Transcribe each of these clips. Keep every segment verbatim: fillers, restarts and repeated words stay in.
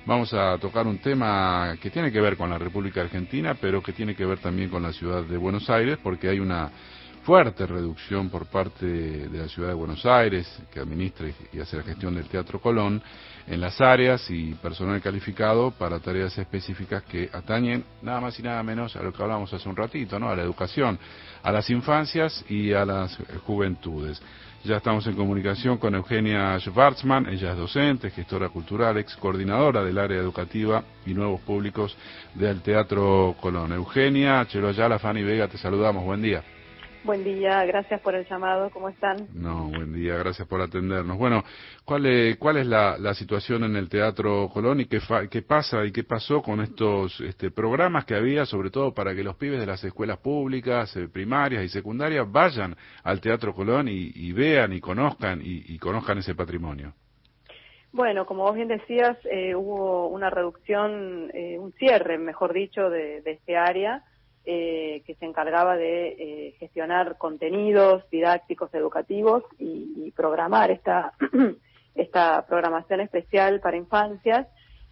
Vamos a tocar un tema que tiene que ver con la República Argentina, pero que tiene que ver también con la ciudad de Buenos Aires, porque hay una fuerte reducción por parte de la ciudad de Buenos Aires, que administra y hace la gestión del Teatro Colón, en las áreas y personal calificado para tareas específicas que atañen nada más y nada menos a lo que hablamos hace un ratito, ¿no? A la educación, a las infancias y a las juventudes. Ya estamos en comunicación con Eugenia Schwarzman, ella es docente, gestora cultural, ex coordinadora del área educativa y nuevos públicos del Teatro Colón. Eugenia, Chelo Ayala, Fanny Vega, te saludamos, buen día. Buen día, gracias por el llamado, ¿cómo están? No, buen día, gracias por atendernos. Bueno, ¿cuál es, cuál es la, la situación en el Teatro Colón y qué, fa, qué pasa y qué pasó con estos este, programas que había, sobre todo para que los pibes de las escuelas públicas, eh, primarias y secundarias vayan al Teatro Colón y, y vean y conozcan y, y conozcan ese patrimonio? Bueno, como vos bien decías, eh, hubo una reducción, eh, un cierre, mejor dicho, de, de este área. Eh, que se encargaba de eh, gestionar contenidos didácticos educativos y, y programar esta esta programación especial para infancias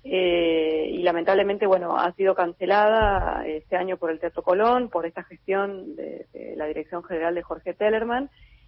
eh, y lamentablemente bueno ha sido cancelada este año por el Teatro Colón por esta gestión de, de la Dirección General de Jorge Tellerman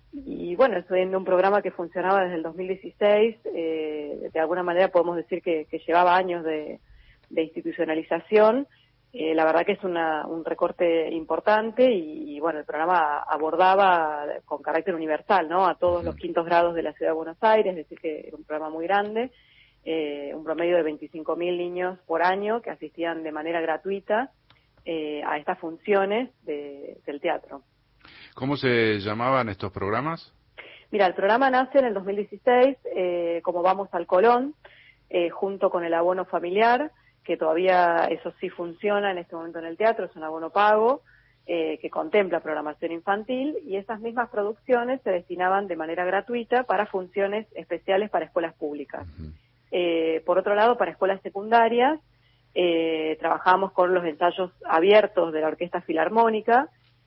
y bueno estoy viendo un programa que funcionaba desde el dos mil dieciséis eh, de alguna manera podemos decir que, que llevaba años de, de institucionalización. Eh, la verdad que es una, un recorte importante y, y, bueno, el programa abordaba con carácter universal, ¿no? A todos los quintos grados de la Ciudad de Buenos Aires, es decir, que era un programa muy grande, eh, un promedio de veinticinco mil niños por año que asistían de manera gratuita eh, a estas funciones de, del teatro. ¿Cómo se llamaban estos programas? Mira, el programa nace en el dos mil dieciséis, eh, como Vamos al Colón, eh, junto con el abono familiar, que todavía eso sí funciona en este momento en el teatro, es un abono pago eh, que contempla programación infantil y esas mismas producciones se destinaban de manera gratuita para funciones especiales para escuelas públicas. Uh-huh. Eh, por otro lado, para escuelas secundarias eh, trabajamos con los ensayos abiertos de la Orquesta Filarmónica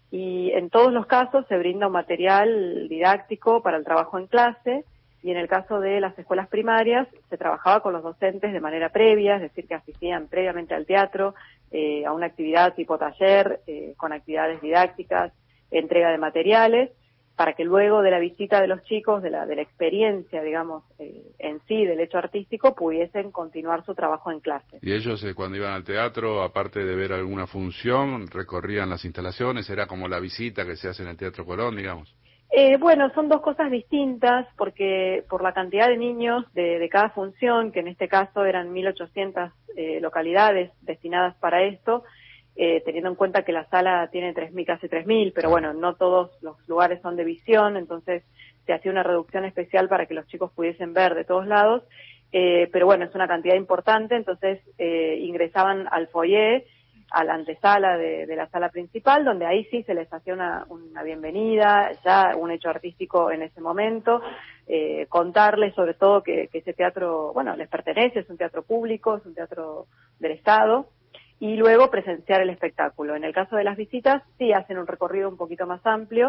y en todos los casos se brinda un material didáctico para el trabajo en clase. Y en el caso de las escuelas primarias se trabajaba con los docentes de manera previa, es decir, que asistían previamente al teatro, eh, a una actividad tipo taller, eh, con actividades didácticas, entrega de materiales, para que luego de la visita de los chicos, de la, de la experiencia, digamos, eh, en sí, del hecho artístico, pudiesen continuar su trabajo en clase. Y ellos eh, cuando iban al teatro, aparte de ver alguna función, recorrían las instalaciones, era como la visita que se hace en el Teatro Colón, digamos. Eh, bueno, son dos cosas distintas porque por la cantidad de niños de, de cada función, que en este caso eran mil ochocientas eh, localidades destinadas para esto, eh, teniendo en cuenta que la sala tiene tres mil, casi tres mil, pero bueno, no todos los lugares son de visión, entonces se hacía una reducción especial para que los chicos pudiesen ver de todos lados, eh, pero bueno, es una cantidad importante, entonces eh, ingresaban al foyer, a la antesala de, de la sala principal, donde ahí sí se les hacía una, una bienvenida, ya un hecho artístico en ese momento, eh, contarles sobre todo que, que ese teatro, bueno, les pertenece, es un teatro público, es un teatro del Estado, y luego presenciar el espectáculo. En el caso de las visitas, sí hacen un recorrido un poquito más amplio,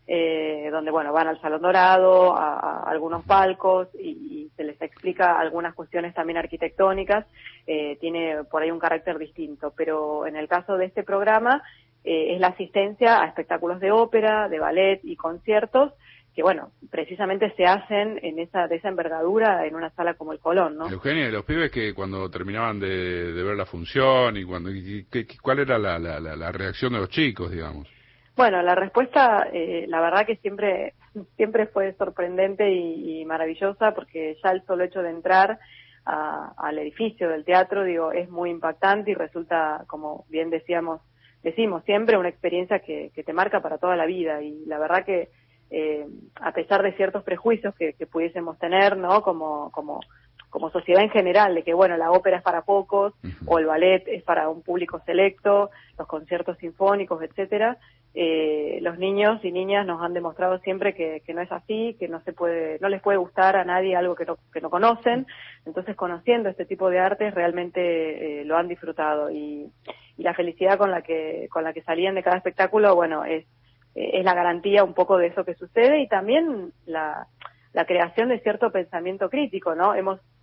eh, donde, bueno, van al Salón Dorado, a, a algunos palcos, y, y se les explica algunas cuestiones también arquitectónicas, eh, tiene por ahí un carácter distinto, pero en el caso de este programa, eh, es la asistencia a espectáculos de ópera, de ballet y conciertos, que bueno, precisamente se hacen en esa de esa envergadura en una sala como el Colón, ¿no? Eugenia, los pibes que cuando terminaban de, de ver la función y cuando y, y, ¿cuál era la, la, la, la reacción de los chicos, digamos? Bueno, la respuesta, eh, la verdad que siempre siempre fue sorprendente y, y maravillosa, porque ya el solo hecho de entrar a, al edificio del teatro, digo, es muy impactante y resulta, como bien decíamos, decimos siempre, una experiencia que, que te marca para toda la vida. Y la verdad que, eh, a pesar de ciertos prejuicios que, que pudiésemos tener, ¿no?, como como como sociedad en general, de que, bueno, la ópera es para pocos, uh-huh, o el ballet es para un público selecto, los conciertos sinfónicos, etcétera, eh, los niños y niñas nos han demostrado siempre que, que no es así, que no se puede, no les puede gustar a nadie algo que no, que no conocen, entonces conociendo este tipo de artes realmente eh, lo han disfrutado y, y la felicidad con la que, con la que salían de cada espectáculo, bueno, es, es la garantía un poco de eso que sucede y también la, la creación de cierto pensamiento crítico, ¿no? Hemos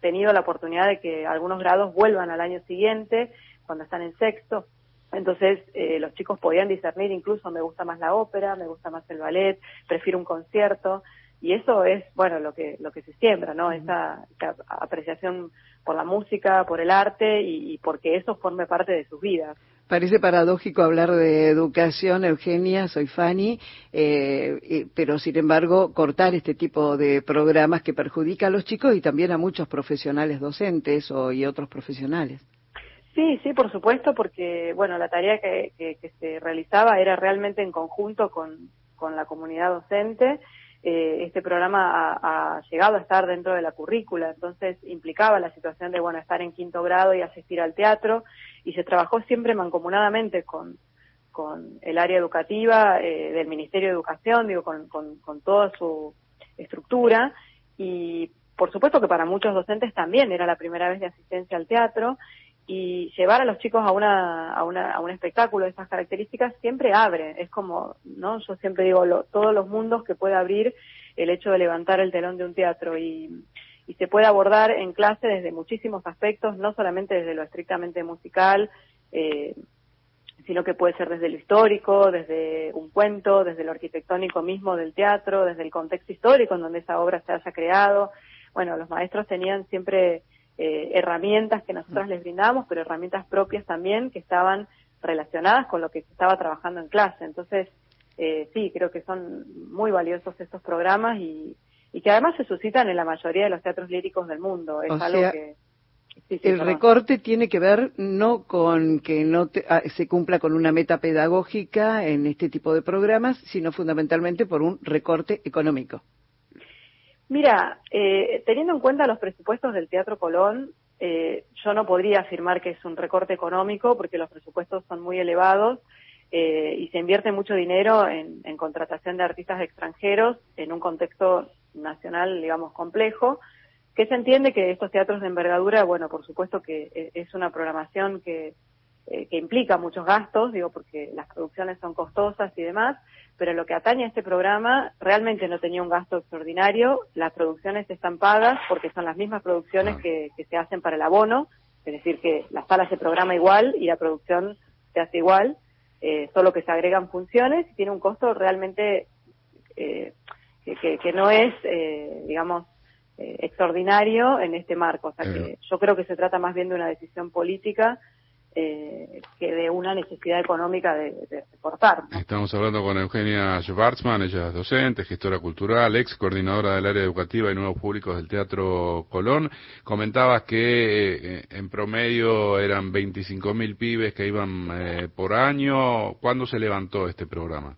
tenido la oportunidad de que algunos grados vuelvan al año siguiente, cuando están en sexto. Entonces, eh, los chicos podían discernir incluso, me gusta más la ópera, me gusta más el ballet, prefiero un concierto, y eso es, bueno, lo que lo que se siembra, ¿no? Esa, esa apreciación por la música, por el arte, y, y porque eso forme parte de sus vidas. Parece paradójico hablar de educación, Eugenia, soy Fanny, eh, eh, pero sin embargo cortar este tipo de programas que perjudica a los chicos y también a muchos profesionales docentes o, y otros profesionales. Sí, sí, por supuesto, porque, bueno, la tarea que, que, que se realizaba era realmente en conjunto con, con la comunidad docente. Eh, este programa ha, ha llegado a estar dentro de la currícula, entonces implicaba la situación de, bueno, estar en quinto grado y asistir al teatro, y se trabajó siempre mancomunadamente con, con el área educativa eh, del Ministerio de Educación, digo, con, con, con toda su estructura, y por supuesto que para muchos docentes también era la primera vez de asistencia al teatro, y llevar a los chicos a una a una a un espectáculo de esas características siempre abre, es como, ¿no? Yo siempre digo, lo, todos los mundos que puede abrir el hecho de levantar el telón de un teatro, y, y se puede abordar en clase desde muchísimos aspectos, no solamente desde lo estrictamente musical, eh, sino que puede ser desde lo histórico, desde un cuento, desde lo arquitectónico mismo del teatro, desde el contexto histórico en donde esa obra se haya creado. Bueno, los maestros tenían siempre Eh, herramientas que nosotros les brindamos, pero herramientas propias también que estaban relacionadas con lo que se estaba trabajando en clase. Entonces, eh, sí, creo que son muy valiosos estos programas y, y que además se suscitan en la mayoría de los teatros líricos del mundo. Es o algo sea, que... Sí, sí, el perdón. recorte tiene que ver no con que no te, ah, se cumpla con una meta pedagógica en este tipo de programas, sino fundamentalmente por un recorte económico. Mira, eh, teniendo en cuenta los presupuestos del Teatro Colón, eh, yo no podría afirmar que es un recorte económico porque los presupuestos son muy elevados eh, y se invierte mucho dinero en, en contratación de artistas extranjeros en un contexto nacional, digamos, complejo, que se entiende que estos teatros de envergadura, bueno, por supuesto que es una programación que, eh, que implica muchos gastos, digo, porque las producciones son costosas y demás, pero lo que atañe a este programa realmente no tenía un gasto extraordinario, las producciones están pagas porque son las mismas producciones que, que se hacen para el abono, es decir, que la sala se programa igual y la producción se hace igual, eh, solo que se agregan funciones y tiene un costo realmente eh, que, que, que no es, eh, digamos, eh, extraordinario en este marco, o sea que yo creo que se trata más bien de una decisión política Eh, que de una necesidad económica de, de reportar, ¿no? Estamos hablando con Eugenia Schwarzman, ella es docente, gestora cultural, ex coordinadora del área educativa y nuevos públicos del Teatro Colón. Comentabas que eh, en promedio eran veinticinco mil pibes que iban eh, por año. ¿Cuándo se levantó este programa?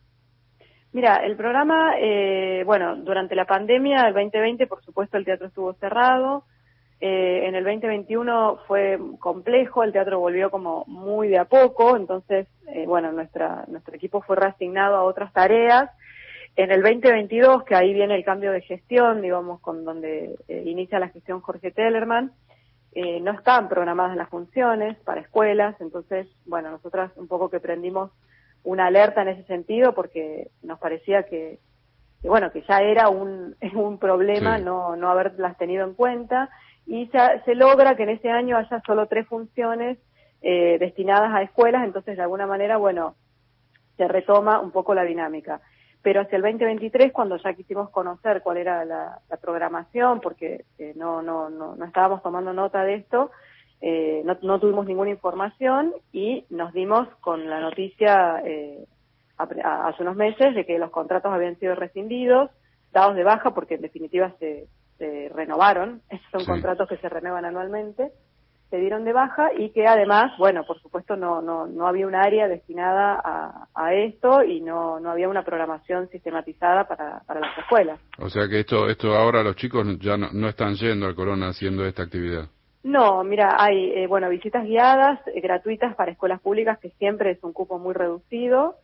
Mira, el programa, eh, bueno, durante la pandemia, el veinte veinte, por supuesto, el teatro estuvo cerrado. Eh, en el veinte veintiuno fue complejo, el teatro volvió como muy de a poco, entonces, eh, bueno, nuestra, nuestro equipo fue reasignado a otras tareas. En el veinte veintidós, que ahí viene el cambio de gestión, digamos, con donde eh, inicia la gestión Jorge Tellerman, eh, no estaban programadas las funciones para escuelas, entonces, bueno, nosotras un poco que prendimos una alerta en ese sentido porque nos parecía que, que bueno, que ya era un, un problema sí. no, no haberlas tenido en cuenta. Y se, se logra que en ese año haya solo tres funciones eh, destinadas a escuelas, entonces de alguna manera, bueno, se retoma un poco la dinámica. Pero hacia el veinte veintitrés, cuando ya quisimos conocer cuál era la, la programación, porque eh, no, no, no, no estábamos tomando nota de esto, eh, no, no tuvimos ninguna información y nos dimos con la noticia eh, a, a, hace unos meses de que los contratos habían sido rescindidos, dados de baja, porque en definitiva se... se renovaron, esos son sí. contratos que se renuevan anualmente, se dieron de baja y que además, bueno, por supuesto no no no había un área destinada a, a esto y no no había una programación sistematizada para para las escuelas. O sea que esto esto ahora los chicos ya no, no están yendo al Colón haciendo esta actividad. No, mira, hay eh, bueno visitas guiadas eh, gratuitas para escuelas públicas, que siempre es un cupo muy reducido.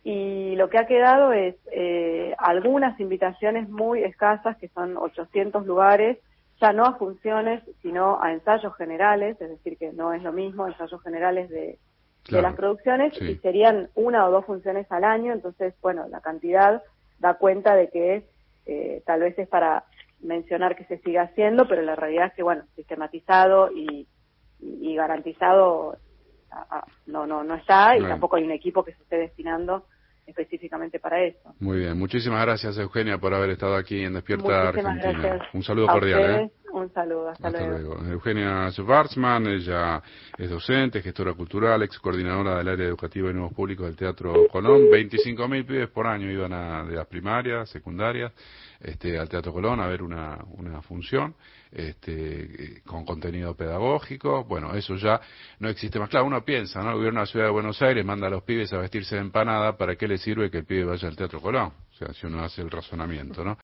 Y lo que ha quedado es eh, algunas invitaciones muy escasas, que son ochocientos lugares, ya no a funciones, sino a ensayos generales, es decir, que no es lo mismo, ensayos generales de, claro, de las producciones, sí. y serían una o dos funciones al año, entonces, bueno, la cantidad da cuenta de que eh, tal vez es para mencionar que se siga haciendo, pero la realidad es que, bueno, sistematizado y, y, y garantizado a, a, no no no está, y bueno. tampoco hay un equipo que se esté destinando específicamente para eso. Muy bien, muchísimas gracias, Eugenia, por haber estado aquí en Despierta Muchísimas Argentina. Gracias. Un saludo A cordial. ustedes, ¿eh? Un saludo, hasta, hasta luego. luego. Eugenia Schwarzman, ella es docente, gestora cultural, ex coordinadora del área educativa y nuevos públicos del Teatro Colón. veinticinco mil pibes por año iban a, de las primarias, secundarias, este, al Teatro Colón a ver una, una función este, con contenido pedagógico. Bueno, eso ya no existe más. Claro, uno piensa, ¿no? El gobierno de la Ciudad de Buenos Aires manda a los pibes a vestirse de empanada, ¿para qué le sirve que el pibe vaya al Teatro Colón? O sea, si uno hace el razonamiento, ¿no?